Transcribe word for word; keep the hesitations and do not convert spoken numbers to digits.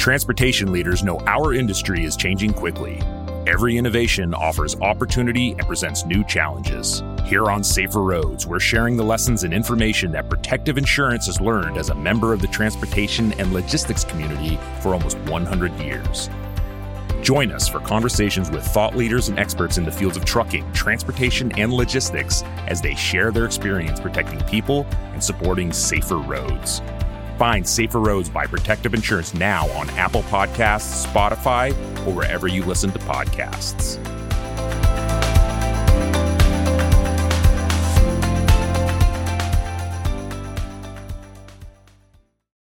Transportation leaders know our industry is changing quickly. Every innovation offers opportunity and presents new challenges. Here on Safer Roads, we're sharing the lessons and information that Protective Insurance has learned as a member of the transportation and logistics community for almost one hundred years. Join us for conversations with thought leaders and experts in the fields of trucking, transportation, and logistics as they share their experience protecting people and supporting safer roads. Find Safer Roads by Protective Insurance now on Apple Podcasts, Spotify, or wherever you listen to podcasts.